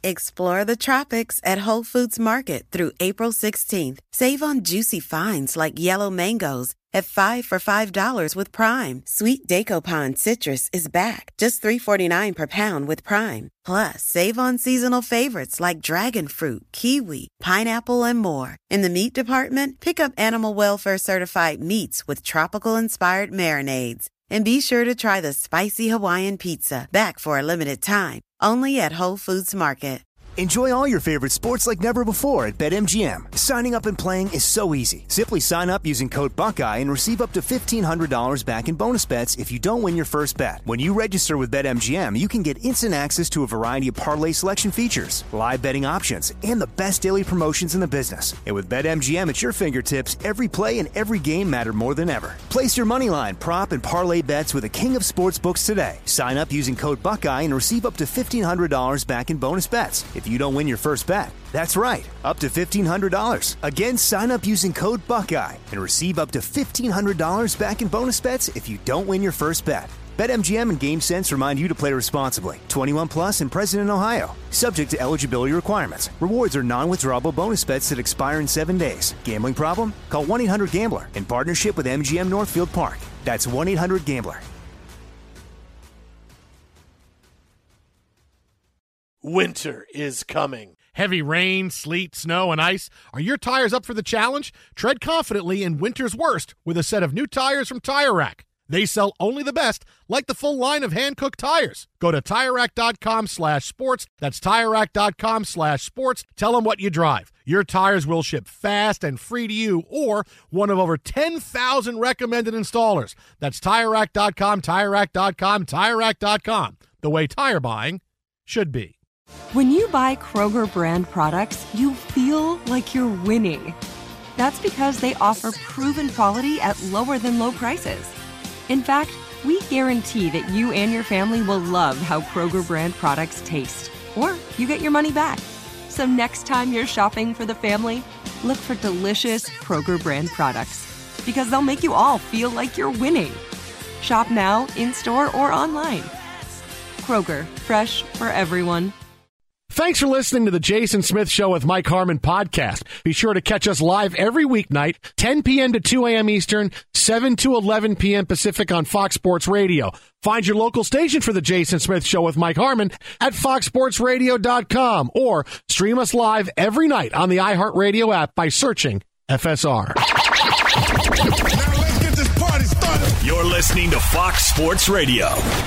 Explore the tropics at Whole Foods Market through April 16th. Save on juicy finds like yellow mangoes at 5 for $5 with Prime. Sweet Daco citrus is back, just $3.49 per pound with Prime. Plus, save on seasonal favorites like dragon fruit, kiwi, pineapple, and more. In the meat department, pick up Animal Welfare certified meats with tropical-inspired marinades. And be sure to try the spicy Hawaiian pizza, back for a limited time, only at Whole Foods Market. Enjoy all your favorite sports like never before at BetMGM. Signing up and playing is so easy. Simply sign up using code Buckeye and receive up to $1,500 back in bonus bets if you don't win your first bet. When you register with BetMGM, you can get instant access to a variety of parlay selection features, live betting options, and the best daily promotions in the business. And with BetMGM at your fingertips, every play and every game matter more than ever. Place your moneyline, prop, and parlay bets with the king of sportsbooks today. Sign up using code Buckeye and receive up to $1,500 back in bonus bets if you don't win your first bet. That's right, up to $1,500. Again, sign up using code Buckeye and receive up to $1,500 back in bonus bets if you don't win your first bet. BetMGM and GameSense remind you to play responsibly. 21 plus and present in Ohio. Subject to eligibility requirements. Rewards are non-withdrawable bonus bets that expire in 7 days. Gambling problem? Call 1-800-GAMBLER in partnership with MGM Northfield Park. That's 1-800-GAMBLER. Winter is coming. Heavy rain, sleet, snow, and ice. Are your tires up for the challenge? Tread confidently in winter's worst with a set of new tires from Tire Rack. They sell only the best, like the full line of hand-cooked tires. Go to TireRack.com/sports. That's TireRack.com/sports. Tell them what you drive. Your tires will ship fast and free to you or one of over 10,000 recommended installers. That's TireRack.com, TireRack.com, TireRack.com. The way tire buying should be. When you buy Kroger brand products, you feel like you're winning. That's because they offer proven quality at lower than low prices. In fact, we guarantee that you and your family will love how Kroger brand products taste, or you get your money back. So next time you're shopping for the family, look for delicious Kroger brand products, because they'll make you all feel like you're winning. Shop now, in-store, or online. Kroger, fresh for everyone. Thanks for listening to the Jason Smith Show with Mike Harmon podcast. Be sure to catch us live every weeknight, 10 p.m. to 2 a.m. Eastern, 7 to 11 p.m. Pacific on Fox Sports Radio. Find your local station for the Jason Smith Show with Mike Harmon at foxsportsradio.com or stream us live every night on the iHeartRadio app by searching FSR. Now let's get this party started. You're listening to Fox Sports Radio.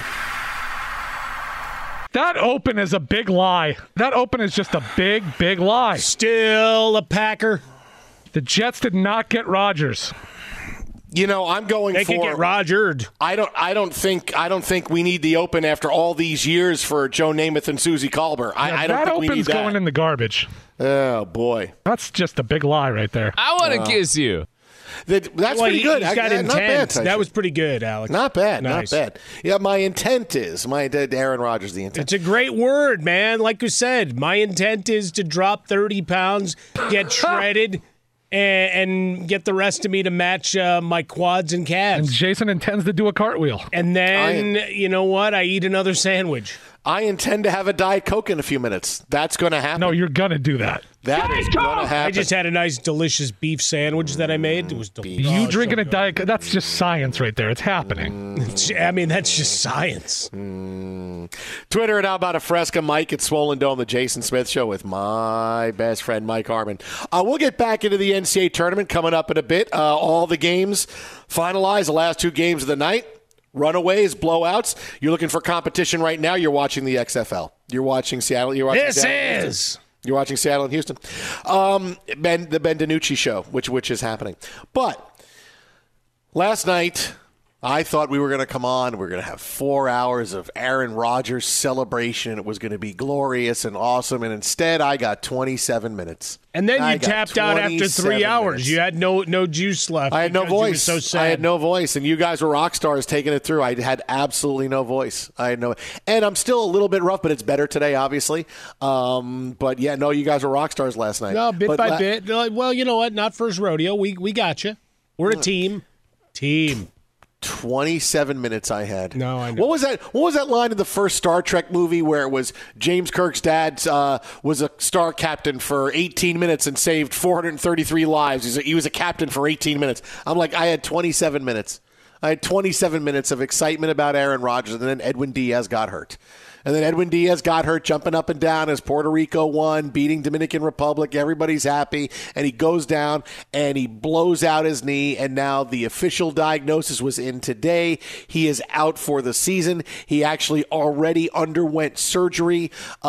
That open is a big lie. That open is just a big, big lie. Still a Packer. The Jets did not get Rodgers. You know, I'm going they could get Rodgered. I don't think we need the open after all these years for Joe Namath and Susie Kolber. I don't think we need that. That open's going in the garbage. Oh boy, that's just a big lie right there. I want to kiss you. That's pretty good. He's got intent. Not bad, that was pretty good, Alex. Not bad. Nice. Not bad. Yeah, my intent is Aaron Rodgers. The intent. It's a great word, man. Like you said, my intent is to drop 30 pounds, get shredded, and get the rest of me to match my quads and calves. And Jason intends to do a cartwheel. And then, you know what? I eat another sandwich. I intend to have a Diet Coke in a few minutes. That's going to happen. No, you're going to do that. That is going to happen. I just had a nice, delicious beef sandwich that I made. It was delicious. You drinking a Diet Coke, that's just science right there. It's happening. I mean, that's just science. Twitter and How About a Fresca, Mike at Swollen Dome, the Jason Smith Show with my best friend, Mike Harmon. We'll get back into the NCAA tournament coming up in a bit. All the games finalized, the last two games of the night. Runaways, blowouts. You're looking for competition right now. You're watching the XFL. You're watching Seattle. You're watching You're watching Seattle and Houston. The Ben DiNucci show, which is happening. But last night, I thought we were going to come on. We're going to have 4 hours of Aaron Rodgers celebration. It was going to be glorious and awesome. And instead, I got 27 minutes. And then you tapped out after 3 hours. Minutes. You had no juice left. I had no voice. You were so sad. I had no voice. And you guys were rock stars taking it through. I had absolutely no voice. And I'm still a little bit rough, but it's better today, obviously. But yeah, no, you guys were rock stars last night. No, bit by bit. Well, you know what? Not first rodeo. We got you. We're a team. 27 minutes I had. No, I know. What was that line in the first Star Trek movie where it was James Kirk's dad was a star captain for 18 minutes and saved 433 lives? He was a captain for 18 minutes. I'm like, I had 27 minutes. I had 27 minutes of excitement about Aaron Rodgers, and then Edwin Diaz got hurt. And then Edwin Diaz got hurt jumping up and down as Puerto Rico won, beating Dominican Republic. Everybody's happy. And he goes down and he blows out his knee. And now the official diagnosis was in today. He is out for the season. He actually already underwent surgery,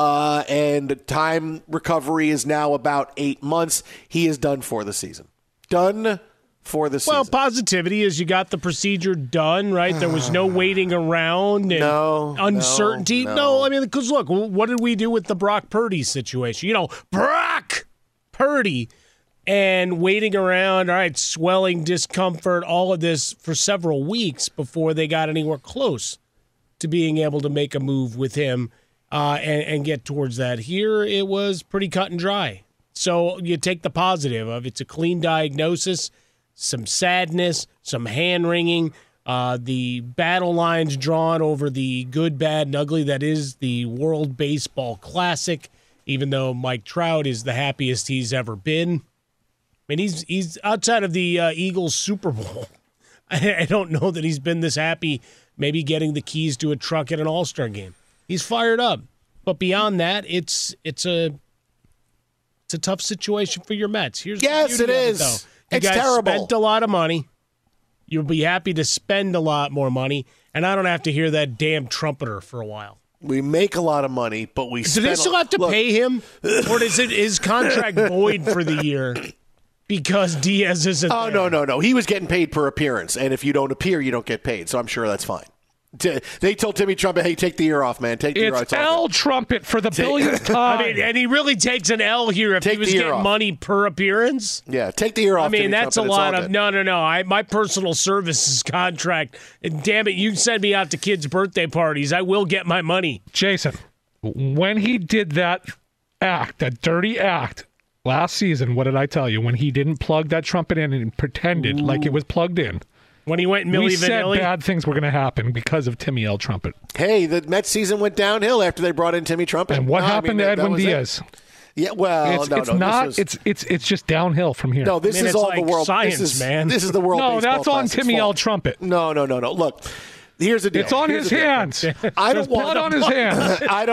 and time recovery is now about 8 months. He is done for the season. Done for the season. Well, positivity is you got the procedure done, right? There was no waiting around and uncertainty. No, I mean, because look, what did we do with the Brock Purdy situation? Brock Purdy and waiting around, all right, swelling, discomfort, all of this for several weeks before they got anywhere close to being able to make a move with him and get towards that. Here, it was pretty cut and dry. So you take the positive of it's a clean diagnosis, some sadness, some hand-wringing, the battle lines drawn over the good, bad, and ugly that is the World Baseball Classic, even though Mike Trout is the happiest he's ever been. I mean, he's outside of the Eagles Super Bowl. I don't know that he's been this happy maybe getting the keys to a truck at an All-Star game. He's fired up. But beyond that, it's a tough situation for your Mets. Yes, it is. Though. You it's guys terrible. Spent a lot of money. You'll be happy to spend a lot more money, and I don't have to hear that damn trumpeter for a while. We make a lot of money, but we do they still have to pay him, or is his contract void for the year because Diaz isn't? Oh there? no. He was getting paid per appearance, and if you don't appear, you don't get paid. So I'm sure that's fine. They told Timmy Trumpet, "Hey, take the year off, man. Take the year off." It's L Trumpet for the billionth time. I mean, and he really takes an L here if he was getting money per appearance. Yeah, take the year off. I mean, Timmy that's Trumpet. a lot of no. My personal services contract. And damn it, you send me out to kids' birthday parties. I will get my money. Jason, when he did that dirty act last season, what did I tell you? When he didn't plug that trumpet in and pretended like it was plugged in. When he went Milli Vanilli? We said bad things were going to happen because of Timmy L. Trumpet. Hey, the Mets season went downhill after they brought in Timmy Trumpet. And what happened to Edwin Diaz? Yeah, well, it's just downhill from here. No, this is all like the world science, man. This is the world. No, that's on Timmy L. Trumpet. No. Look, here's the deal. It's on his hands. I don't want blood on his hands. I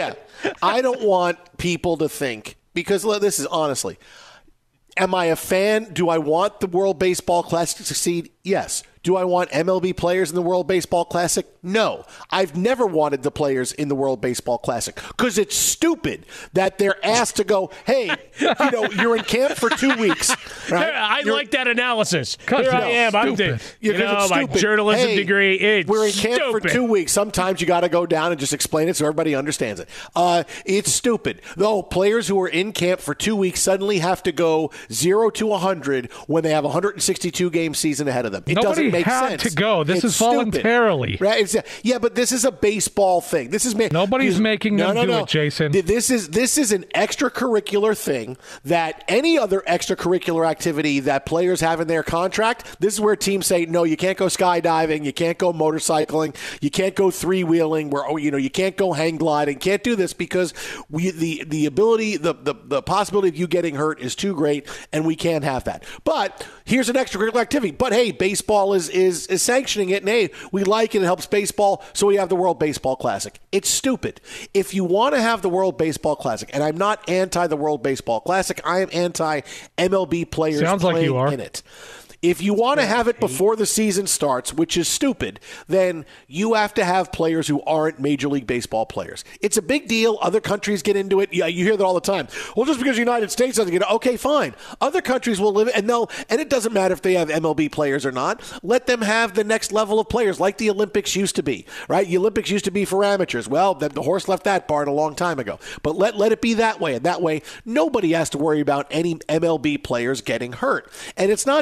don't want people to think, because this is honestly. Am I a fan? Do I want the World Baseball Classic to succeed? Yes. Do I want MLB players in the World Baseball Classic? No. I've never wanted the players in the World Baseball Classic because it's stupid that they're asked to go, hey, you're in camp for 2 weeks. Right? I like that analysis. Here I am. Stupid. My journalism degree. We're in camp for 2 weeks. Sometimes you got to go down and just explain it so everybody understands it. It's stupid. Though players who are in camp for 2 weeks suddenly have to go 0 to 100 when they have a 162-game season ahead of them. It doesn't make sense. To go. This is voluntarily. Stupid, right? Yeah, but this is a baseball thing. This is nobody's making them do it, Jason. This is an extracurricular thing that any other extracurricular activity that players have in their contract. This is where teams say, no, you can't go skydiving, you can't go motorcycling, you can't go three-wheeling, you can't go hang gliding, can't do this because the ability, the possibility of you getting hurt is too great, and we can't have that. But here's an extracurricular activity. But hey, baseball is sanctioning it, and hey, we like it. It helps baseball, so we have the World Baseball Classic. It's stupid. If you want to have the World Baseball Classic, and I'm not anti the World Baseball Classic, I am anti MLB players playing in it. If you want to have it before the season starts, which is stupid, then you have to have players who aren't Major League Baseball players. It's a big deal. Other countries get into it. Yeah, you hear that all the time. Well, just because the United States doesn't get it, okay, fine. Other countries will live it, and it doesn't matter if they have MLB players or not. Let them have the next level of players, like the Olympics used to be, right? The Olympics used to be for amateurs. Well, the horse left that barn a long time ago. But let it be that way, and that way nobody has to worry about any MLB players getting hurt. And it's not just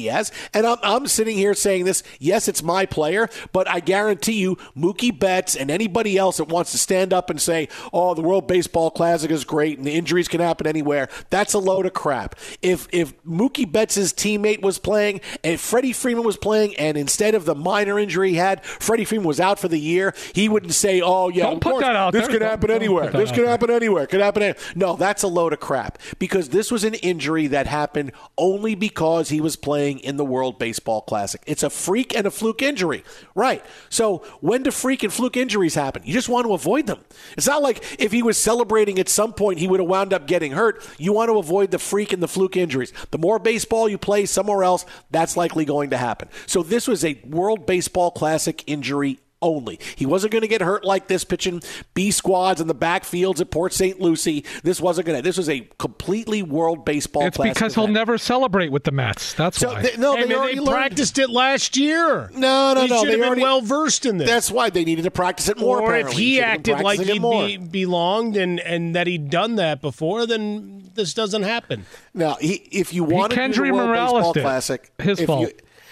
Diaz, and I'm sitting here saying this, yes, it's my player, but I guarantee you Mookie Betts and anybody else that wants to stand up and say, oh, the World Baseball Classic is great and the injuries can happen anywhere, that's a load of crap. If Mookie Betts' teammate was playing and Freddie Freeman was playing, and instead of the minor injury he had, Freddie Freeman was out for the year, he wouldn't say, oh, yeah, don't put that out this there. could happen anywhere. This could happen anywhere. Could happen anywhere. No, that's a load of crap, because this was an injury that happened only because he was playing in the World Baseball Classic. It's a freak and a fluke injury. Right. So when do freak and fluke injuries happen? You just want to avoid them. It's not like if he was celebrating at some point he would have wound up getting hurt. You want to avoid the freak and the fluke injuries. The more baseball you play somewhere else, that's likely going to happen. So this was a World Baseball Classic injury only. He wasn't going to get hurt like this pitching B squads in the backfields at Port St. Lucie. This wasn't going to. This was a completely World Baseball Classic. It's because he'll never celebrate with the Mets. That's why. They practiced it last year. No. They should have been well versed in this. That's why they needed to practice it more. Or if he acted like he belonged and that he'd done that before, then this doesn't happen. Now, if you want to do the World Baseball Classic, his fault.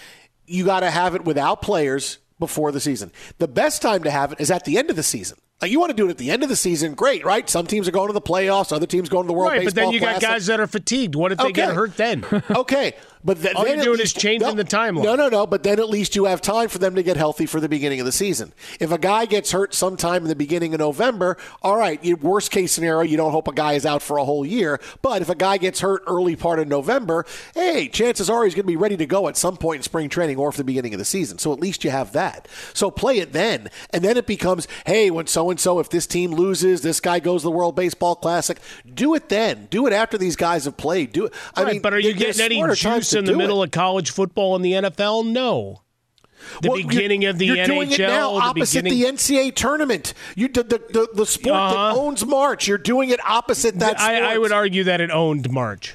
You got to have it without players before the season. The best time to have it is at the end of the season. Like, you want to do it at the end of the season, great, right? Some teams are going to the playoffs, other teams going to the World Baseball Classic. Right, but then you got guys that are fatigued. What if they get hurt then? Okay. But all you're doing is changing the timeline. No. But then at least you have time for them to get healthy for the beginning of the season. If a guy gets hurt sometime in the beginning of November, all right, worst case scenario, you don't hope a guy is out for a whole year. But if a guy gets hurt early part of November, hey, chances are he's going to be ready to go at some point in spring training or for the beginning of the season. So at least you have that. So play it then. And then it becomes, hey, when so-and-so, if this team loses, this guy goes to the World Baseball Classic. Do it then. Do it after these guys have played. Do it. I mean, but are you getting any juice in the middle of college football in the NFL? No. The beginning of the you're NHL. Doing it now opposite the NCAA tournament. The sport that owns March. You're doing it opposite that sport. I would argue that it owned March.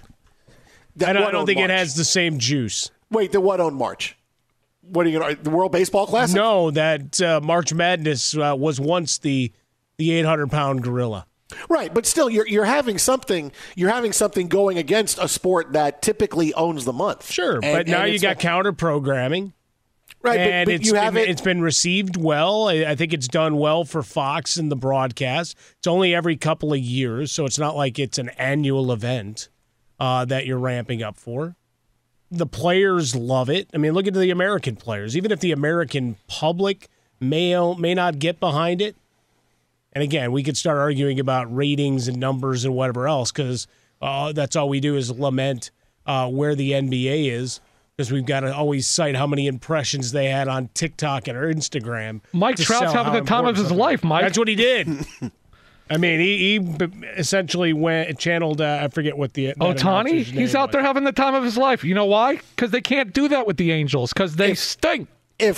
I don't think it has the same juice. Wait, what owned March? What are you going to, the World Baseball Classic? No, that March Madness was once the 800-pound gorilla. Right, but still, you're having something. You're having something going against a sport that typically owns the month. Sure, but now you got counter programming, right? And it's been received well. I think it's done well for Fox and the broadcast. It's only every couple of years, so it's not like it's an annual event that you're ramping up for. The players love it. I mean, look at the American players. Even if the American public may not get behind it. And again, we could start arguing about ratings and numbers and whatever else, because that's all we do is lament where the NBA is, because we've got to always cite how many impressions they had on TikTok and Instagram. Mike Trout's having the time of his life, Mike. That's what he did. I mean, he essentially channeled, I forget what the Ohtani? He's out there having the time of his life. You know why? Because they can't do that with the Angels, because they stink. If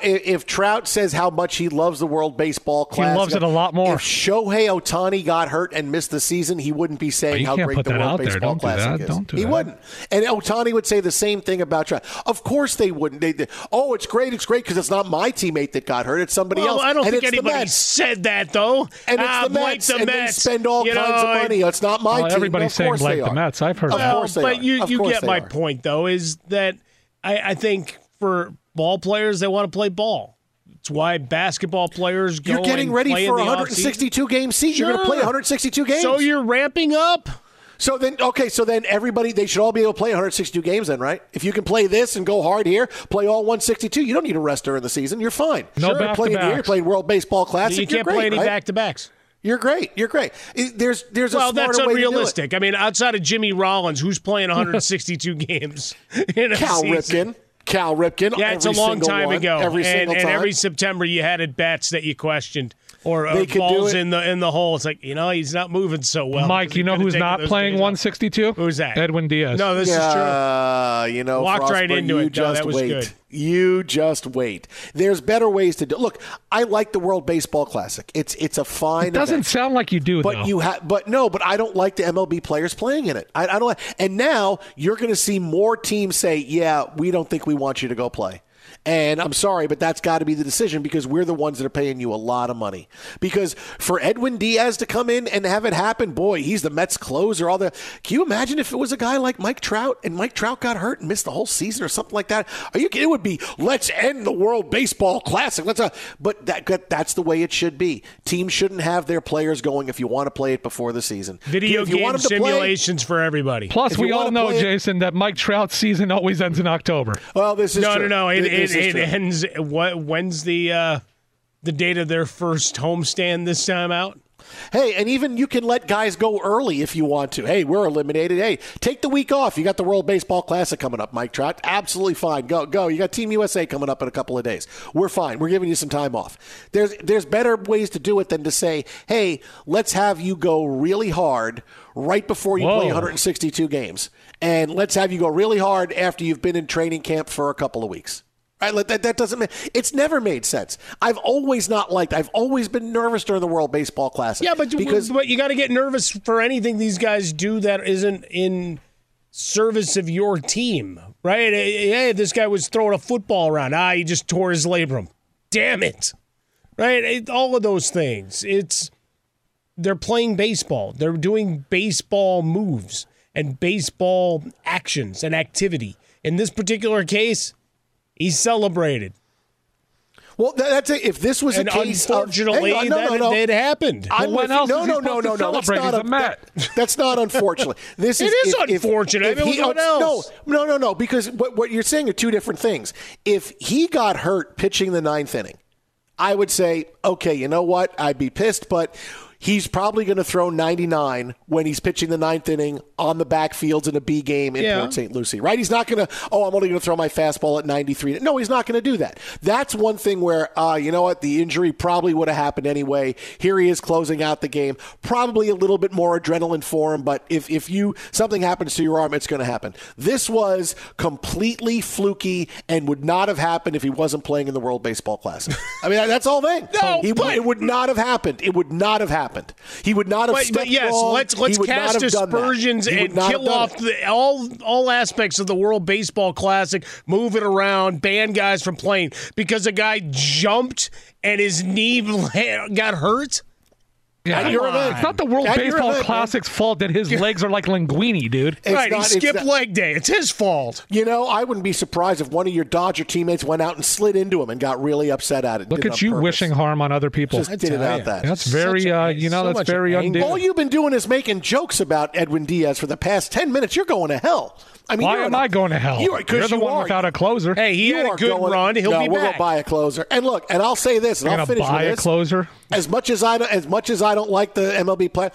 Trout says how much he loves the World Baseball Classic, he loves it a lot more. If Shohei Ohtani got hurt and missed the season, he wouldn't be saying how great the World Baseball Classic is. He wouldn't. And Ohtani would say the same thing about Trout. Of course they wouldn't. It's great because it's not my teammate that got hurt. It's somebody else. I don't think anybody said that, though. And it's the Mets. And they spend all kinds of money. It's not my team. Everybody's saying like the Mets. I've heard that. Of course they are. But you get my point, though, is that I think for ball players, they want to play ball. It's why basketball players go. You're getting ready for a 162-game season. Sure. You're going to play 162 games. So you're ramping up. So then everybody, they should all be able to play 162 games then, right? If you can play this and go hard here, play all 162, you don't need a rest during the season. You're fine. No back-to-backs. You're playing World Baseball Classic. You can't play any back-to-backs. You're great. There's a smarter well, that's unrealistic. Way to do it. I mean, outside of Jimmy Rollins, who's playing 162 games in a season? Cal Ripken. Yeah, it's a long time ago. And every September you had at bats that you questioned. Or balls in the hole. It's like, he's not moving so well. Mike, you know who's not playing 162? Who's that? Edwin Diaz. No, this is true. Walked right into it. That was good. You just wait. There's better ways to do it. Look, I like the World Baseball Classic. It's a fine It doesn't event. sound like you do, but though. But I don't like the MLB players playing in it. I don't. And now you're going to see more teams say, yeah, we don't think we want you to go play. And I'm sorry, but that's got to be the decision because we're the ones that are paying you a lot of money. Because for Edwin Diaz to come in and have it happen, boy, he's the Mets closer. Can you imagine if it was a guy like Mike Trout and Mike Trout got hurt and missed the whole season or something like that? It would be, let's end the World Baseball Classic. But that's the way it should be. Teams shouldn't have their players going if you want to play it before the season. Video game simulations for everybody. Plus, we all know, Jason, that Mike Trout's season always ends in October. Well, this is true. No. It ends. When's the date of their first homestand this time out? Hey, and even you can let guys go early if you want to. Hey, we're eliminated. Hey, take the week off. You got the World Baseball Classic coming up, Mike Trout. Absolutely fine. Go. You got Team USA coming up in a couple of days. We're fine. We're giving you some time off. There's better ways to do it than to say, hey, let's have you go really hard right before you play 162 games. And let's have you go really hard after you've been in training camp for a couple of weeks. Right, that doesn't make it's never made sense. I've always been nervous during the World Baseball Classic. Yeah, but you got to get nervous for anything these guys do that isn't in service of your team, right? Hey, this guy was throwing a football around. He just tore his labrum. Damn it. Right? All of those things. They're playing baseball. They're doing baseball moves and baseball actions and activity. In this particular case, he celebrated. Well, that's it. If this was a case, unfortunately, that happened. When else is he supposed to celebrate? He's a Met. That's not unfortunately. It is unfortunate. What else? No. Because what you're saying are two different things. If he got hurt pitching the ninth inning, I would say, okay, you know what? I'd be pissed, but he's probably going to throw 99 when he's pitching the ninth inning on the backfields in a B game in Port St. Lucie, right? He's not going to, I'm only going to throw my fastball at 93. No, he's not going to do that. That's one thing where, you know what, the injury probably would have happened anyway. Here he is closing out the game. Probably a little bit more adrenaline for him, but if something happens to your arm, it's going to happen. This was completely fluky and would not have happened if he wasn't playing in the World Baseball Classic. I mean, that's all thing. It would not have happened. It would not have happened. He would not have stepped wrong. Let's cast aspersions and kill off all aspects of the World Baseball Classic, move it around, ban guys from playing because a guy jumped and his knee got hurt. Yeah, it's not the World Baseball Classic's fault that his legs are like linguini, dude. He skipped leg day. It's his fault. You know, I wouldn't be surprised if one of your Dodger teammates went out and slid into him and got really upset at it. Look at you wishing harm on other people. Just did it out that. That's very, that's very undated. All you've been doing is making jokes about Edwin Diaz for the past 10 minutes. You're going to hell. I mean, why am I going to hell? You're the one without a closer. Hey, he had a good run. He'll be back. We're going to buy a closer. And look, and I'll say this, and I'll finish with this. Buy a closer? As much as I don't like the MLB play,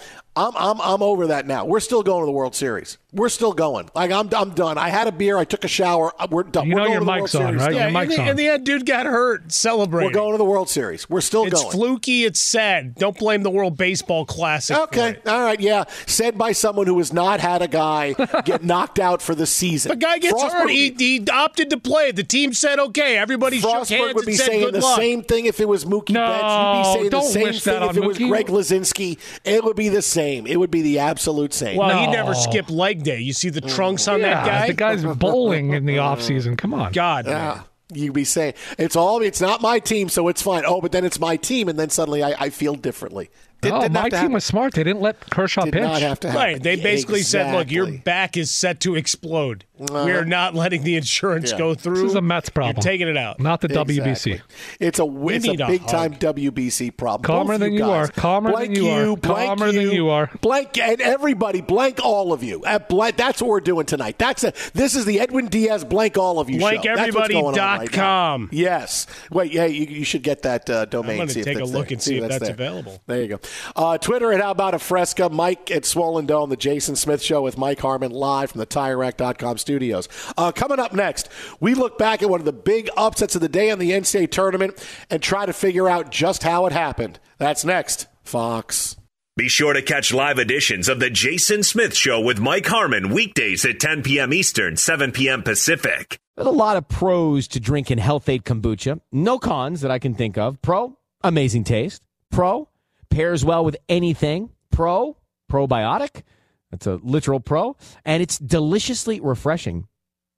I'm over that now. We're still going to the World Series. We're still going. Like I'm done. I had a beer. I took a shower. We're done. You know your mic's on, right? Yeah, your mic's on. And the dude got hurt. Celebrating. We're going to the World Series. We're still going. It's fluky. It's sad. Don't blame the World Baseball Classic. Okay. All right. Yeah. Said by someone who has not had a guy get knocked out for the season. The guy gets hurt. He opted to play. The team said, okay. Everybody shook hands would be and said saying good the luck. same thing if it was Mookie Betts. You'd be saying the same thing if it was Greg Lazinski. It would be the same. It would be the absolute same. Well, he never skipped leg day. You see the trunks on that guy? The guy's bowling in the offseason. Come on. God, man. You'd be saying, it's not my team, so it's fine. Oh, but then it's my team, and then suddenly I feel differently. My team was smart. They didn't let Kershaw pitch. Not have to happen. Right. They basically said, look, your back is set to explode. We're not letting the insurance go through. This is a Mets problem. You're taking it out. Not the WBC. It's a big-time WBC problem. Calmer than you are. Calmer than you are. Calmer than you are. Blank, and everybody, blank all of you. That's what we're doing tonight. This is the Edwin Diaz blank all of you show. BlankEverybody.com. Yes. Wait, yeah, you should get that domain. I'm going to take a look and see if that's available. There you go. Twitter at How About a Fresca, Mike at Swollen Dome, the Jason Smith Show with Mike Harmon live from the TireRack.com studios. Coming up next, we look back at one of the big upsets of the day in the NCAA tournament and try to figure out just how it happened. That's next, Fox. Be sure to catch live editions of the Jason Smith Show with Mike Harmon weekdays at 10 p.m. Eastern, 7 p.m. Pacific. There's a lot of pros to drinking Health-Ade kombucha. No cons that I can think of. Pro, amazing taste. Pro, pairs well with anything. Pro, probiotic. That's a literal pro. And it's deliciously refreshing.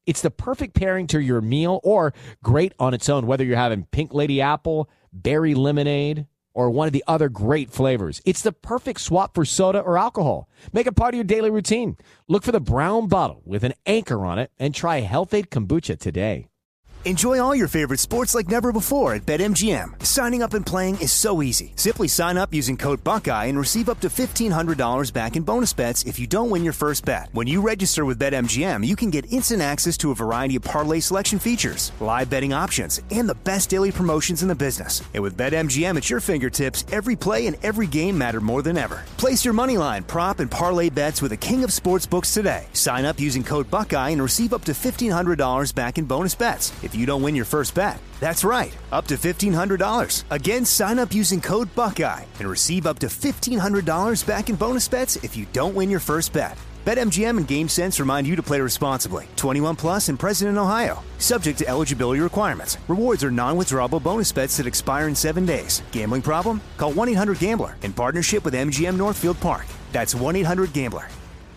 It's the perfect pairing to your meal or great on its own, whether you're having Pink Lady Apple, berry lemonade, or one of the other great flavors. It's the perfect swap for soda or alcohol. Make it part of your daily routine. Look for the brown bottle with an anchor on it and try Health-Ade Kombucha today. Enjoy all your favorite sports like never before at BetMGM. Signing up and playing is so easy. Simply sign up using code Buckeye and receive up to $1,500 back in bonus bets if you don't win your first bet. When you register with BetMGM, you can get instant access to a variety of parlay selection features, live betting options, and the best daily promotions in the business. And with BetMGM at your fingertips, every play and every game matter more than ever. Place your moneyline, prop, and parlay bets with the king of sportsbooks today. Sign up using code Buckeye and receive up to $1,500 back in bonus bets if you don't win your first bet. That's right, up to $1,500. Again, sign up using code Buckeye and receive up to $1,500 back in bonus bets if you don't win your first bet. BetMGM and GameSense remind you to play responsibly. 21 plus and present in Ohio. Subject to eligibility requirements. Rewards are non-withdrawable bonus bets that expire in 7 days. Gambling problem? Call 1-800-GAMBLER in partnership with MGM Northfield Park. That's 1-800-GAMBLER.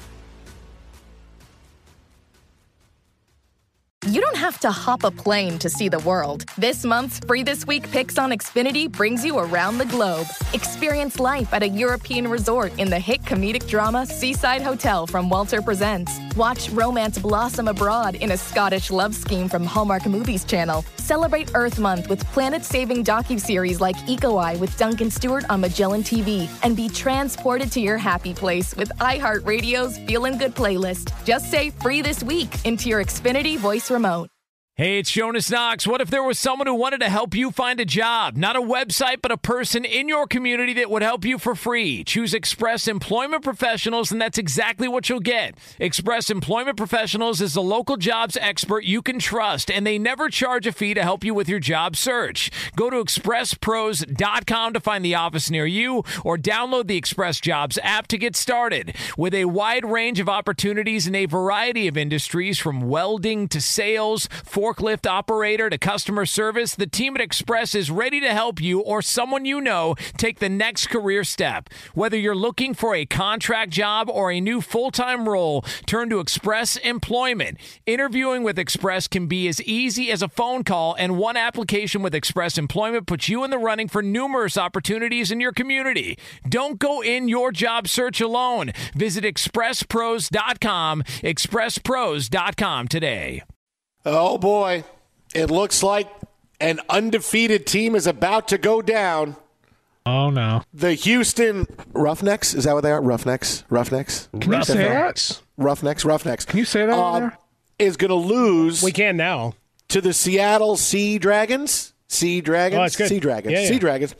You don't have to hop a plane to see the world. This month's Free This Week Picks on Xfinity brings you around the globe. Experience life at a European resort in the hit comedic drama Seaside Hotel from Walter Presents. Watch romance blossom abroad in a Scottish love scheme from Hallmark Movies Channel. Celebrate Earth Month with planet-saving docuseries like Eco Eye with Duncan Stewart on Magellan TV. And be transported to your happy place with iHeartRadio's Feelin' Good playlist. Just say Free This Week into your Xfinity voice remote. Hey, it's Jonas Knox. What if there was someone who wanted to help you find a job? Not a website, but a person in your community that would help you for free. Choose Express Employment Professionals, and that's exactly what you'll get. Express Employment Professionals is the local jobs expert you can trust, and they never charge a fee to help you with your job search. Go to expresspros.com to find the office near you, or download the Express Jobs app to get started. With a wide range of opportunities in a variety of industries, from welding to sales, forklift operator to customer service, the team at Express is ready to help you or someone you know take the next career step. Whether you're looking for a contract job or a new full-time role, turn to Express Employment. Interviewing with Express can be as easy as a phone call, and one application with Express Employment puts you in the running for numerous opportunities in your community. Don't go in your job search alone. Visit expresspros.com, expresspros.com today. Oh, boy. It looks like an undefeated team is about to go down. Oh, no. The Houston Roughnecks, is that what they are? Roughnecks? Can you say that? Roughnecks. Can you say that? Is going to lose. We can now. To the Seattle Sea Dragons. Sea Dragons? Oh, that's good. Sea Dragons. Yeah. Sea Dragons.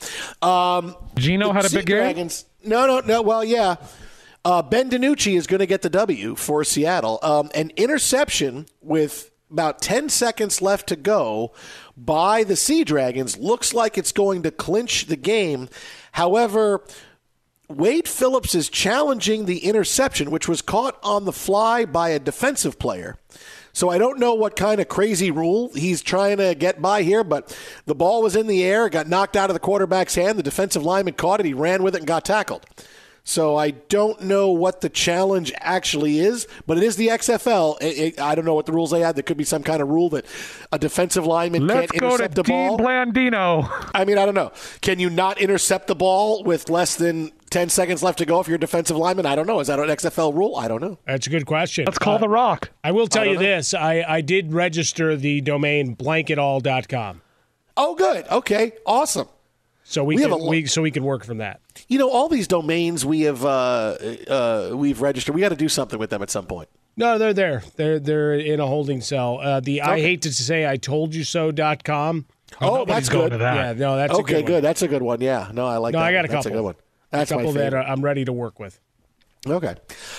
Gino had a big game? Dragons. No. Well, yeah. Ben DiNucci is going to get the W for Seattle. An interception with about 10 seconds left to go by the Sea Dragons looks like it's going to clinch the game. However, Wade Phillips is challenging the interception, which was caught on the fly by a defensive player. So I don't know what kind of crazy rule he's trying to get by here, but the ball was in the air, got knocked out of the quarterback's hand. The defensive lineman caught it. He ran with it and got tackled. So I don't know what the challenge actually is, but it is the XFL. I don't know what the rules they had. There could be some kind of rule that a defensive lineman can't intercept the ball. Let's go to Dean Blandino. I mean, I don't know. Can you not intercept the ball with less than 10 seconds left to go if you're a defensive lineman? I don't know. Is that an XFL rule? I don't know. That's a good question. Let's call The Rock. I will tell you this. I did register the domain blanketall.com. Oh, good. Okay. Awesome. So we can work from that. You know, all these domains we've registered. We got to do something with them at some point. No, they're there. They're in a holding cell. I hate to say I told you so.com. Oh, that's good. To that. Yeah, no, that's okay. A good. Good. That's a good one. Yeah. No, I like that. I got a couple. That's a good one. That's a couple my favorite. that I'm ready to work with. Okay.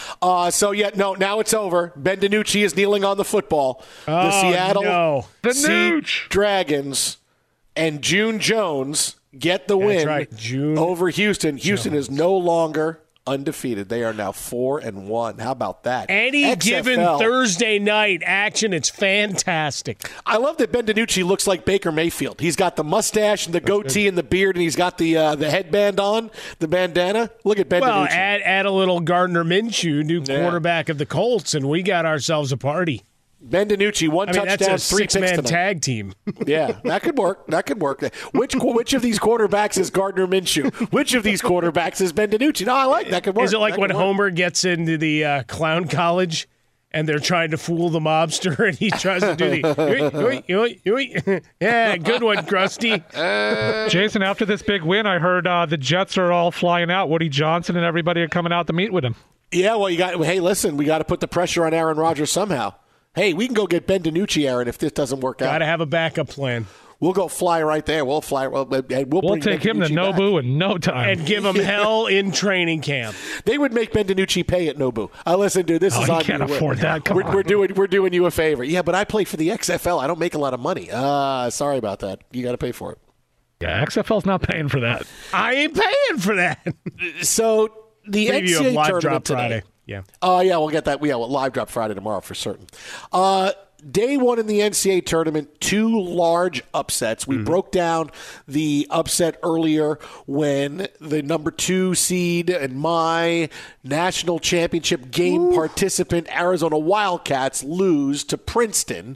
Now it's over. Ben DiNucci is kneeling on the football. Oh, the Seattle no. Sea Dragons and June Jones get the win over Houston. Houston is no longer undefeated. They are now 4-1. How about that? Any given Thursday night action, it's fantastic. I love that Ben DiNucci looks like Baker Mayfield. He's got the mustache and the goatee and the beard, and he's got the headband on, the bandana. Look at Ben DiNucci. Add a little Gardner Minshew, new quarterback of the Colts, and we got ourselves a party. Ben DiNucci, touchdown, that's a 3 picks six-man tonight. tag team. Yeah, that could work. Which of these quarterbacks is Gardner Minshew? Which of these quarterbacks is Ben DiNucci? No, I like that. Could work. Is it like when Homer gets into the clown college and they're trying to fool the mobster and he tries to do the yeah, good one, Krusty. Jason, after this big win, I heard the Jets are all flying out. Woody Johnson and everybody are coming out to meet with him. Yeah, well, hey, listen, we got to put the pressure on Aaron Rodgers somehow. Hey, we can go get Ben DiNucci, Aaron, if this doesn't work out. Got to have a backup plan. We'll go fly right there. We'll fly. We'll take him to Nobu in no time. And give him hell in training camp. They would make Ben DiNucci pay at Nobu. Listen, dude, this is on you. Can't afford that. Come on. We're doing you a favor. Yeah, but I play for the XFL. I don't make a lot of money. Sorry about that. You got to pay for it. Yeah, XFL's not paying for that. I ain't paying for that. So the Preview NCAA of Live tournament Drop today. Friday. Yeah. Yeah, we'll get that. Yeah, we'll live drop Friday tomorrow for certain. Day one in the NCAA tournament, 2 large upsets. We broke down the upset earlier when the number 2 seed and my national championship game participant Arizona Wildcats lose to Princeton.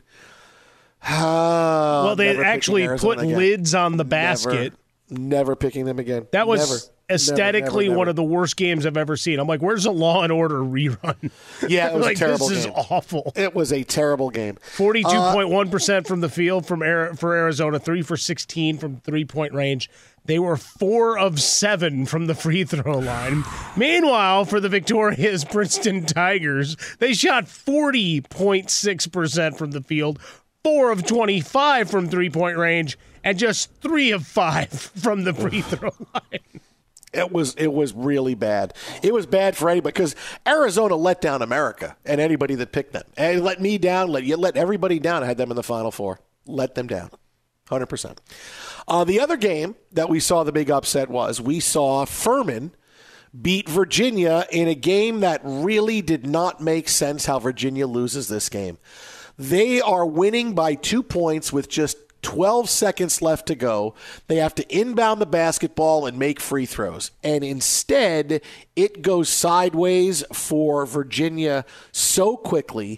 Well, they actually put lids on the basket. Never picking them again. That was aesthetically one of the worst games I've ever seen. I'm like, where's the Law and Order rerun? Yeah, it was a terrible game. This is awful. It was a terrible game. 42.1% from the field for Arizona, 3 for 16 from three-point range. They were 4 of 7 from the free throw line. Meanwhile, for the victorious Princeton Tigers, they shot 40.6% from the field, 4 of 25 from three-point range, and just 3 of 5 from the free throw line. It was really bad. It was bad for anybody because Arizona let down America and anybody that picked them. And let me down. Let everybody down. I had them in the Final Four. Let them down, 100%. The other game that we saw the big upset was we saw Furman beat Virginia in a game that really did not make sense how Virginia loses this game. They are winning by 2 points with just 12 seconds left to go. They have to inbound the basketball and make free throws. And instead, it goes sideways for Virginia so quickly.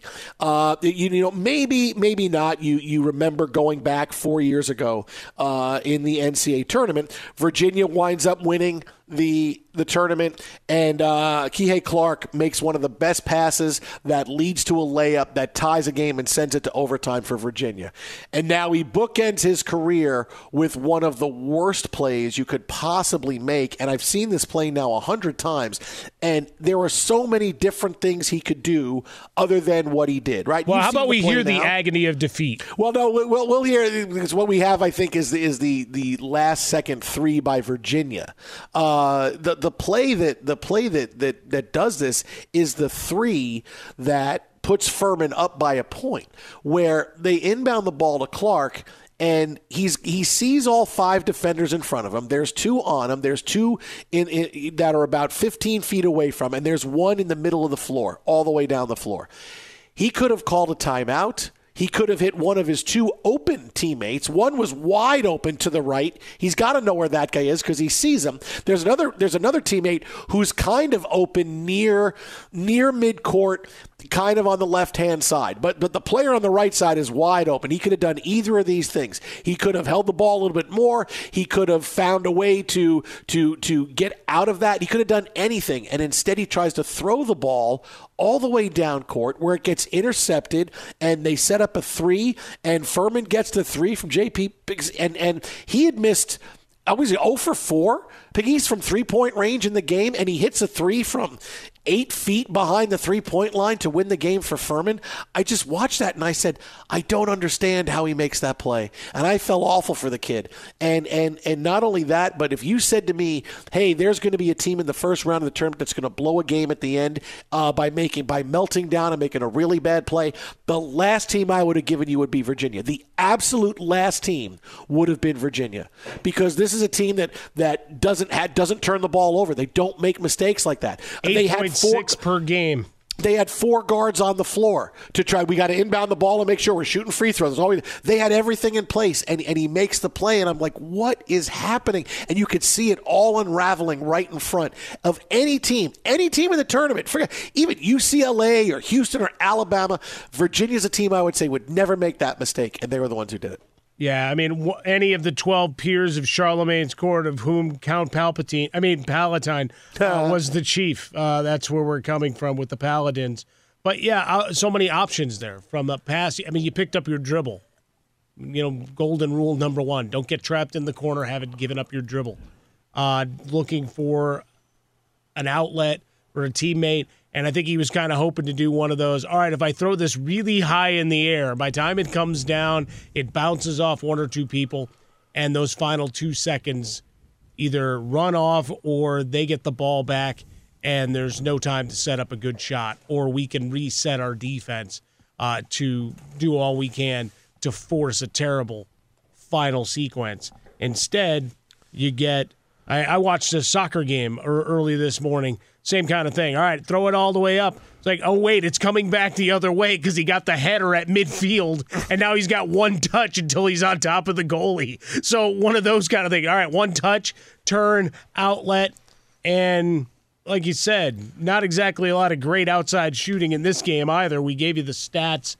Maybe not. You remember going back 4 years ago in the NCAA tournament, Virginia winds up winning the tournament, and Kihei Clark makes one of the best passes that leads to a layup that ties a game and sends it to overtime for Virginia. And now he bookends his career with one of the worst plays you could possibly make, and I've seen this play now 100 times, and there are so many different things he could do other than what he did, right? Well, how about we hear the agony of defeat? Well, no, we'll hear, because what we have, I think, is the last second 3 by Virginia. The play that does this is the 3 that puts Furman up by a point, where they inbound the ball to Clark, and he sees all 5 defenders in front of him. There's 2 on him. There's 2 that are about 15 feet away from him, and there's 1 in the middle of the floor, all the way down the floor. He could have called a timeout. He could have hit one of his 2 open teammates. One was wide open to the right. He's got to know where that guy is because he sees him. There's another teammate who's kind of open near midcourt, kind of on the left-hand side. But the player on the right side is wide open. He could have done either of these things. He could have held the ball a little bit more. He could have found a way to get out of that. He could have done anything. And instead he tries to throw the ball all the way down court where it gets intercepted, and they set up a 3, and Furman gets the 3 from JP. And he had missed, was he 0 for 4? Piggies from three-point range in the game, and he hits a 3 from 8 feet behind the three-point line to win the game for Furman. I just watched that, and I said, I don't understand how he makes that play. And I felt awful for the kid. And not only that, but if you said to me, hey, there's going to be a team in the first round of the tournament that's going to blow a game at the end by melting down and making a really bad play, the last team I would have given you would be Virginia. The absolute last team would have been Virginia, because this is a team that doesn't turn the ball over. They don't make mistakes like that. They had 6 per game. They had 4 guards on the floor to try. We got to inbound the ball and make sure we're shooting free throws. They had everything in place, and he makes the play, and I'm like, what is happening? And you could see it all unraveling right in front of any team in the tournament. Forget even UCLA or Houston or Alabama. Virginia's a team I would say would never make that mistake, and they were the ones who did it. Yeah, I mean, any of the 12 peers of Charlemagne's court, of whom Count Palatine was the chief. That's where we're coming from with the Paladins. But yeah, so many options there from a pass. I mean, you picked up your dribble. Golden rule number 1: don't get trapped in the corner. Haven't given up your dribble. Looking for an outlet or a teammate. And I think he was kind of hoping to do one of those, all right, if I throw this really high in the air, by the time it comes down, it bounces off 1 or 2 people, and those final 2 seconds either run off or they get the ball back and there's no time to set up a good shot, or we can reset our defense to do all we can to force a terrible final sequence. Instead, you get – I watched a soccer game early this morning. Same kind of thing. All right, throw it all the way up. It's like, oh, wait, it's coming back the other way because he got the header at midfield, and now he's got 1 touch until he's on top of the goalie. So one of those kind of things. All right, 1 touch, turn, outlet, and like you said, not exactly a lot of great outside shooting in this game either. We gave you the stats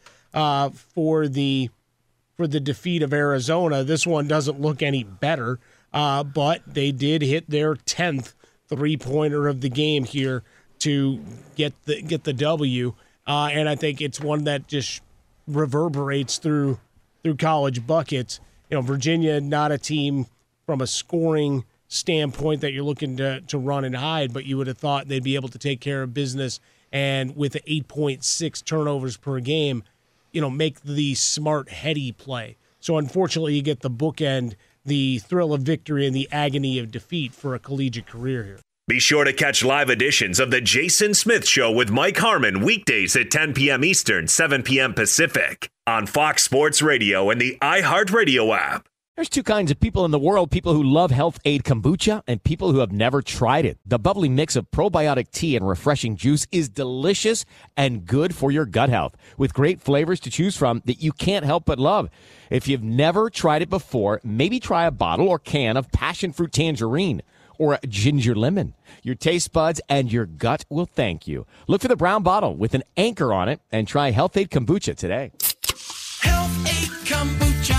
for the defeat of Arizona. This one doesn't look any better, but they did hit their 10th three-pointer of the game here to get the W, and I think it's one that just reverberates through college buckets. Virginia, not a team from a scoring standpoint that you're looking to run and hide, but you would have thought they'd be able to take care of business, and with 8.6 turnovers per game, make the smart, heady play. So unfortunately, you get the bookend, the thrill of victory and the agony of defeat for a collegiate career here. Be sure to catch live editions of The Jason Smith Show with Mike Harmon weekdays at 10 p.m. Eastern, 7 p.m. Pacific on Fox Sports Radio and the iHeartRadio app. There's 2 kinds of people in the world, people who love Health Aid Kombucha and people who have never tried it. The bubbly mix of probiotic tea and refreshing juice is delicious and good for your gut health, with great flavors to choose from that you can't help but love. If you've never tried it before, maybe try a bottle or can of passion fruit tangerine or ginger lemon. Your taste buds and your gut will thank you. Look for the brown bottle with an anchor on it and try Health Aid Kombucha today. Health Aid Kombucha.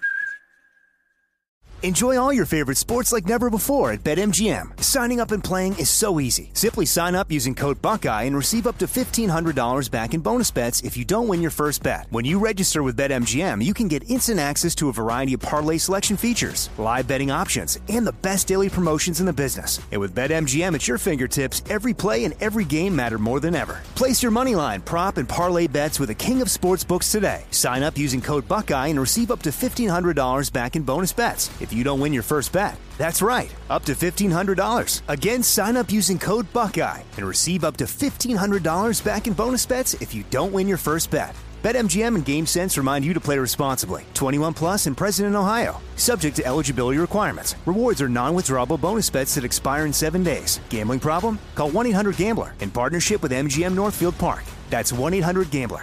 Enjoy all your favorite sports like never before at BetMGM. Signing up and playing is so easy. Simply sign up using code Buckeye and receive up to $1,500 back in bonus bets if you don't win your first bet. When you register with BetMGM, you can get instant access to a variety of parlay selection features, live betting options, and the best daily promotions in the business. And with BetMGM at your fingertips, every play and every game matter more than ever. Place your moneyline, prop, and parlay bets with the king of sportsbooks today. Sign up using code Buckeye and receive up to $1,500 back in bonus bets if you don't win your first bet. That's right, up to $1,500. Again, sign up using code Buckeye and receive up to $1,500 back in bonus bets if you don't win your first bet. BetMGM and GameSense remind you to play responsibly. 21 plus and present in Ohio. Subject to eligibility requirements. Rewards are non-withdrawable bonus bets that expire in 7 days. Gambling problem? Call 1-800-GAMBLER in partnership with MGM Northfield Park. That's 1-800-GAMBLER.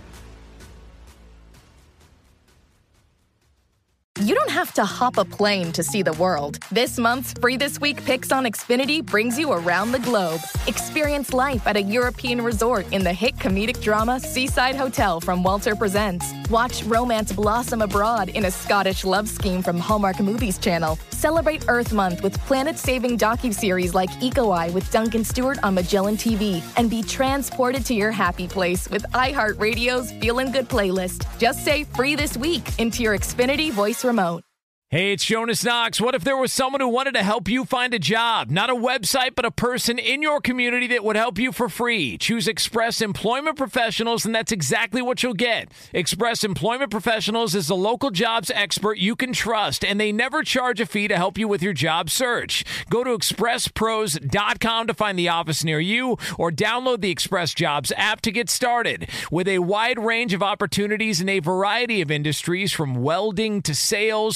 You don't have to hop a plane to see the world. This month's Free This Week Picks on Xfinity brings you around the globe. Experience life at a European resort in the hit comedic drama Seaside Hotel from Walter Presents. Watch romance blossom abroad in a Scottish love scheme from Hallmark Movies Channel. Celebrate Earth Month with planet-saving docuseries like Eco Eye with Duncan Stewart on Magellan TV. And be transported to your happy place with iHeartRadio's Feelin' Good playlist. Just say Free This Week into your Xfinity voice remote. Hey, it's Jonas Knox. What if there was someone who wanted to help you find a job? Not a website, but a person in your community that would help you for free. Choose Express Employment Professionals, and that's exactly what you'll get. Express Employment Professionals is the local jobs expert you can trust, and they never charge a fee to help you with your job search. Go to expresspros.com to find the office near you, or download the Express Jobs app to get started. With a wide range of opportunities in a variety of industries, from welding to sales,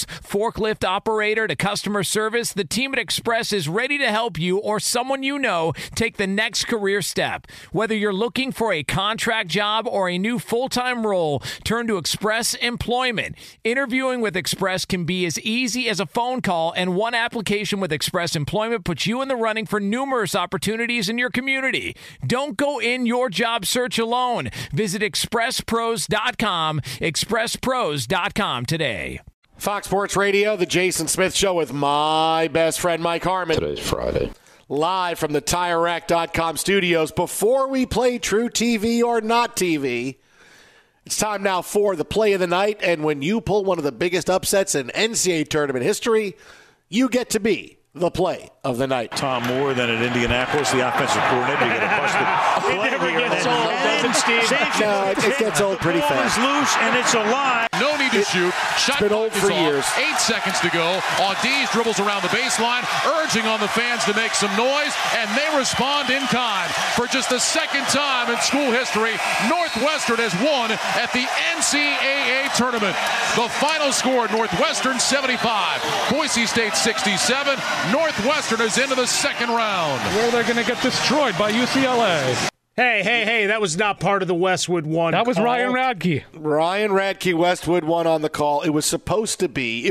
forklift operator to customer service, the team at Express is ready to help you or someone you know take the next career step. Whether you're looking for a contract job or a new full-time role, turn to Express Employment. Interviewing with Express can be as easy as a phone call, and one application with Express Employment puts you in the running for numerous opportunities in your community. Don't go in your job search alone. Visit expresspros.com, expresspros.com today. Fox Sports Radio, the Jason Smith Show with my best friend Mike Harmon. Today's Friday. Live from the TireRack.com studios. Before we play True TV or Not TV, it's time now for the play of the night. And when you pull one of the biggest upsets in NCAA tournament history, you get to be the play of the night. Tom Moore then at Indianapolis, the offensive coordinator. You get a busted play. It never gets old, doesn't Steve? No, it gets old pretty fast. It's loose and it's alive. No need to shoot. Shot it's been old for years. 8 seconds to go. Audiz dribbles around the baseline, urging on the fans to make some noise, and they respond in kind. For just the second time in school history, Northwestern has won at the NCAA tournament. The final score, Northwestern 75, Boise State 67. Northwestern is into the second round. Where they're going to get destroyed by UCLA. Hey, that was not part of the Westwood one. That was call. Ryan Radke. Ryan Radke, Westwood won on the call. It was supposed to be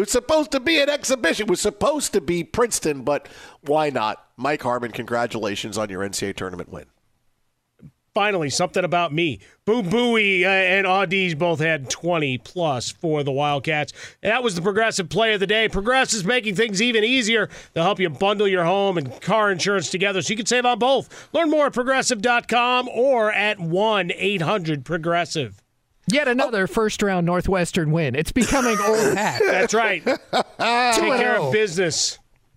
an exhibition. It was supposed to be Princeton, but why not? Mike Harmon, congratulations on your NCAA tournament win. Finally, something about me. Boo Booey and Audiz both had 20-plus for the Wildcats. And that was the Progressive play of the day. Progressive's making things even easier. They'll help you bundle your home and car insurance together so you can save on both. Learn more at Progressive.com or at 1-800-PROGRESSIVE. Yet another first-round Northwestern win. It's becoming old hat. That's right. Take care of business.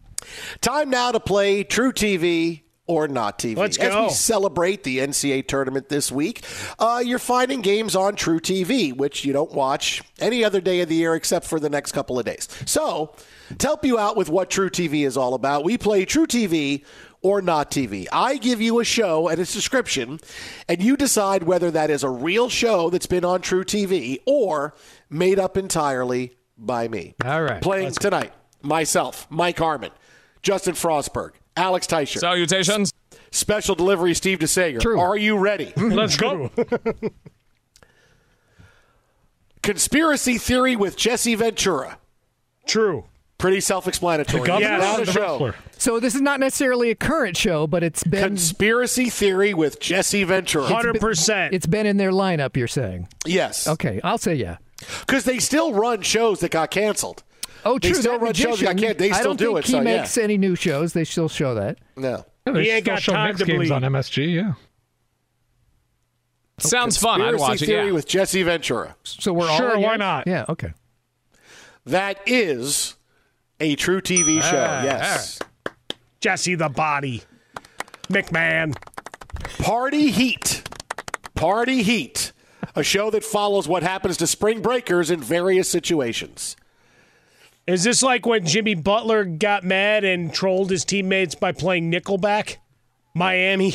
Time now to play True TV or Not TV. Let's go. As we celebrate the NCAA tournament this week, you're finding games on True TV, which you don't watch any other day of the year except for the next couple of days. So, to help you out with what True TV is all about, we play True TV or Not TV. I give you a show and its description, and you decide whether that is a real show that's been on True TV or made up entirely by me. All right. Playing tonight, myself, Mike Harmon, Justin Frostberg, Alex Teicher. Salutations. Special delivery, Steve DeSager. True. Are you ready? Let's go. Conspiracy theory with Jesse Ventura. True. Pretty self-explanatory. Yes. Not a show. So this is not necessarily a current show, but it's been... Conspiracy theory with Jesse Ventura. 100%. It's been in their lineup, you're saying? Yes. Okay, I'll say yeah. Because they still run shows that got canceled. Oh, true. They still run shows that got canceled. They still do it. I don't think he makes any new shows. They still show that. No. Yeah, He ain't got time to games bleed. on MSG, yeah. Sounds fun. I'd watch Conspiracy it, theory yeah. with Jesse Ventura. So we're all Sure, why yes? not? Yeah, okay. That is a True TV show. Yes. Jesse the Body. McMahon. Party Heat. Party Heat. A show that follows what happens to spring breakers in various situations. Is this like when Jimmy Butler got mad and trolled his teammates by playing Nickelback? Miami.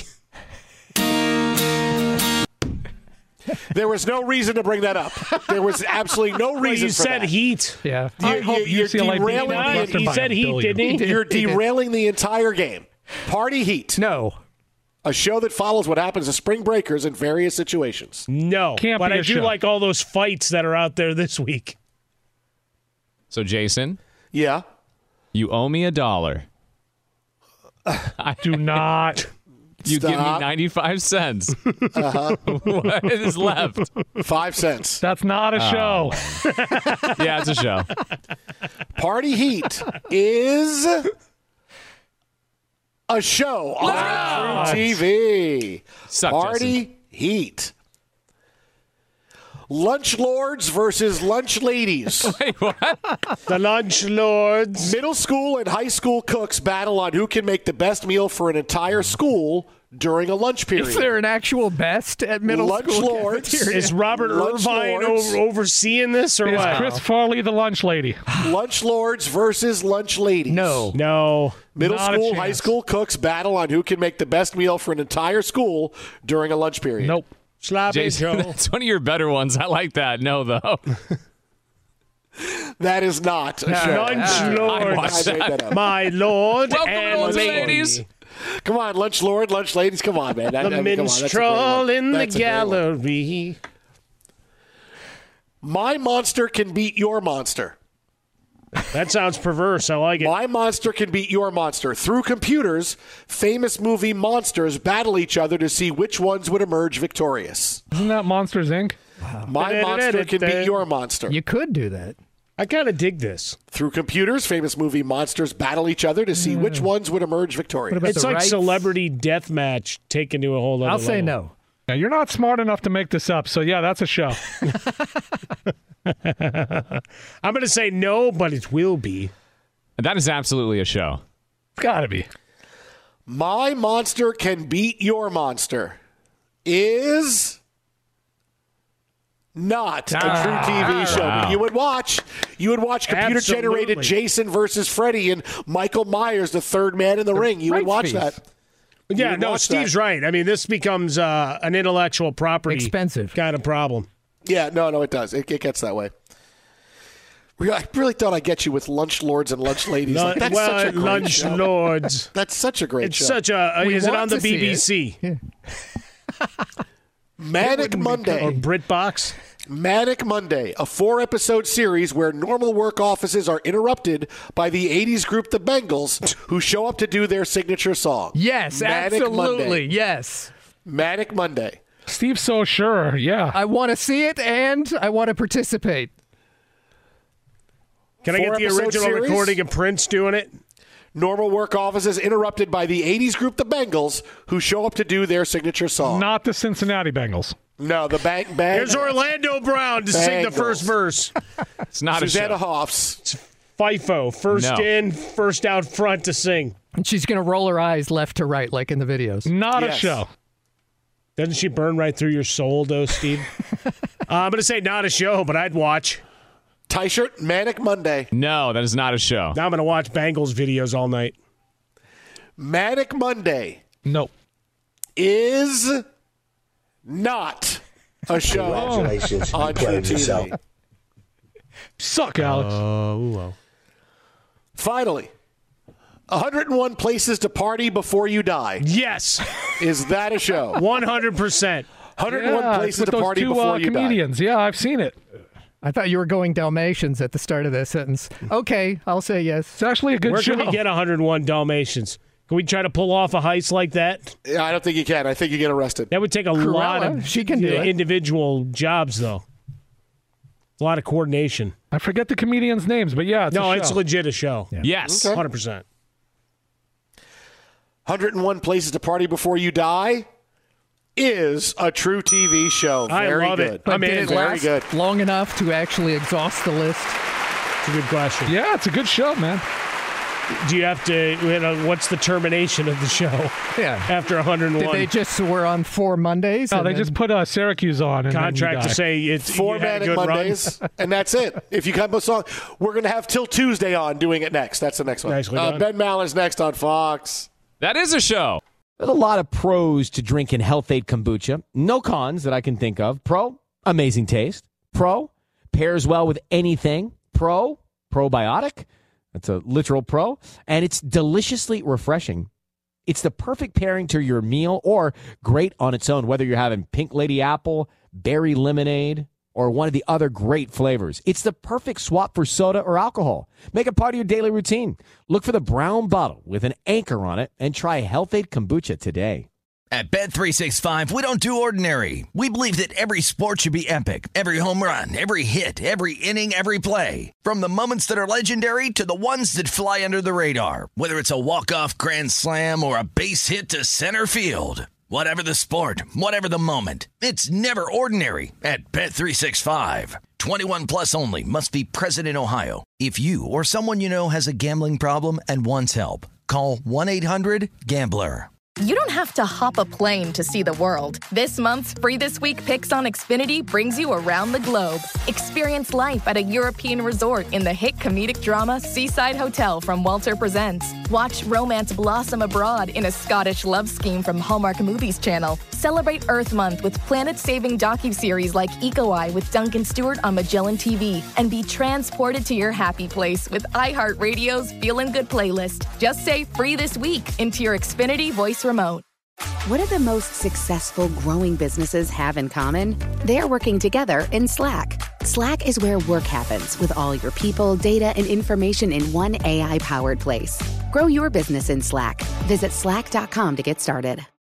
There was no reason to bring that up. There was absolutely no reason Well, you for said that. Heat. Yeah. You're derailing He said Heat, didn't he? You're derailing the entire game. Party Heat. No. A show that follows what happens to spring breakers in various situations. No. Can't but be I a do show. like all those fights that are out there this week. So, Jason, Yeah. you owe me $1. Do not. You give me Stop. 95 cents. Uh-huh. What is left? 5 cents. That's not a show. Yeah, it's a show. Party Heat is a show on True TV. Suck, Party Heat. Lunch Lords versus Lunch Ladies. Wait, what? The Lunch Lords. Middle school and high school cooks battle on who can make the best meal for an entire school during a lunch period. Is there an actual best at middle Lunch school Lords. cafeteria? Is Robert Lunch Irvine Lords. overseeing this or Is what? Chris Farley the lunch lady? Lunch Lords versus Lunch Ladies. No. No. Middle Not a school, chance. high school cooks battle on who can make the best meal for an entire school during a lunch period. Nope. Sloppy Jason, Joe. that's one of your better ones. I like that. No, though. That is not a show. Lunch Lords, my lord Welcome and to lady. ladies. Come on, Lunch Lord, Lunch Ladies. Come on, man. The minstrel in the gallery. My monster can beat your monster. That sounds perverse. I like it. My monster can beat your monster. Through computers, famous movie monsters battle each other to see which ones would emerge victorious. Isn't that Monsters, Inc.? My monster can beat your monster. You could do that. I kind of dig this. Through computers, famous movie monsters battle each other to see which ones would emerge victorious. It's like celebrity death match taken to a whole other I'll say level. no. Yeah, you're not smart enough to make this up, so yeah, that's a show. I'm going to say no, but it will be. That is absolutely a show. It's got to be. My monster can beat your monster is not a true TV show. But you would watch computer-generated Absolutely. Jason versus Freddy and Michael Myers, the third man in the ring. You would watch that. Yeah, would no, watch Steve's that. right. I mean, this becomes an intellectual property. Expensive. Kind of problem. Yeah, no, it does. It gets that way. I really thought I'd get you with Lunch Lords and Lunch Ladies. That's such a great Lunch show. Lords. That's such a great It's show. such a. We Is it want on the to see BBC? Manic Monday. Or BritBox? Manic Monday, a 4-episode series where normal work offices are interrupted by the 80s group The Bengals, who show up to do their signature song. Yes, Manic absolutely. Monday. Yes. Manic Monday. Steve's so sure, yeah. I want to see it and I want to participate. Can I get the 4-episode original series? recording of Prince doing it? Normal work offices interrupted by the 80s group The Bengals, who show up to do their signature song. Not the Cincinnati Bengals. No, the Bang. Here's Orlando Brown to sing the Bengals. first verse. It's not Susanna a show. Hoffs. FIFO, first No. in, first out front to sing. And she's going to roll her eyes left to right like in the videos. Not Yes. a show. Doesn't she burn right through your soul, though, Steve? I'm going to say not a show, but I'd watch. T-shirt, Manic Monday. No, that is not a show. Now I'm going to watch Bengals videos all night. Manic Monday No. is not a show Congratulations. on You True played yourself. TV. Suck, Alex. Oh, Finally, 101 Places to Party Before You Die. yes, Is that a show? 100%. 101 Yeah, Places with to those Party two, Before You Die. comedians. Yeah, I've seen it. I thought you were going Dalmatians at the start of that sentence. Okay, I'll say yes. It's actually a good Where show. can we get 101 Dalmatians? Can we try to pull off a heist like that? Yeah, I don't think you can. I think you get arrested. That would take a lot Cruella, of she can do it. individual jobs, though. A lot of coordination. I forget the comedians' names, but yeah, it's a No, show. it's legit a show. Yes. Okay. 100%. 101 Places to Party Before You Die is a true TV show. I Very love good. it. But I'm did in. it Very last good. long enough to actually exhaust the list? It's a good question. Yeah, it's a good show, man. Do you have to, what's the termination of the show Yeah. after 101? Did they just were on 4 Mondays? No, and they then- just put Syracuse on. And contract to then say it's 4 you had a Manic good Mondays, and that's it. If you come up with a song, we're going to have Till Tuesday on doing it next. That's the next one. Nicely done. Ben Maller's next on Fox. That is a show. There's a lot of pros to drinking Health Aid kombucha. No cons that I can think of. Pro, amazing taste. Pro, pairs well with anything. Pro, probiotic. That's a literal pro. And it's deliciously refreshing. It's the perfect pairing to your meal or great on its own, whether you're having pink lady apple, berry lemonade, or one of the other great flavors. It's the perfect swap for soda or alcohol. Make it part of your daily routine. Look for the brown bottle with an anchor on it and try Health Aid kombucha today. At Bet365, we don't do ordinary. We believe that every sport should be epic. Every home run, every hit, every inning, every play. From the moments that are legendary to the ones that fly under the radar. Whether it's a walk-off grand slam or a base hit to center field. Whatever the sport, whatever the moment. It's never ordinary at Bet365. 21 plus only. Must be present in Ohio. If you or someone you know has a gambling problem and wants help, call 1-800-GAMBLER. You don't have to hop a plane to see the world. This month's Free This Week Picks on Xfinity brings you around the globe. Experience life at a European resort in the hit comedic drama Seaside Hotel from Walter Presents. Watch romance blossom abroad in a Scottish love scheme from Hallmark Movies Channel. Celebrate Earth Month with planet-saving docuseries like Eco Eye with Duncan Stewart on Magellan TV. And be transported to your happy place with iHeartRadio's Feelin' Good playlist. Just say Free This Week into your Xfinity voice remote. What do the most successful growing businesses have in common? They're working together in Slack. Slack is where work happens with all your people, data, and information in one AI-powered place. Grow your business in Slack. Visit slack.com to get started.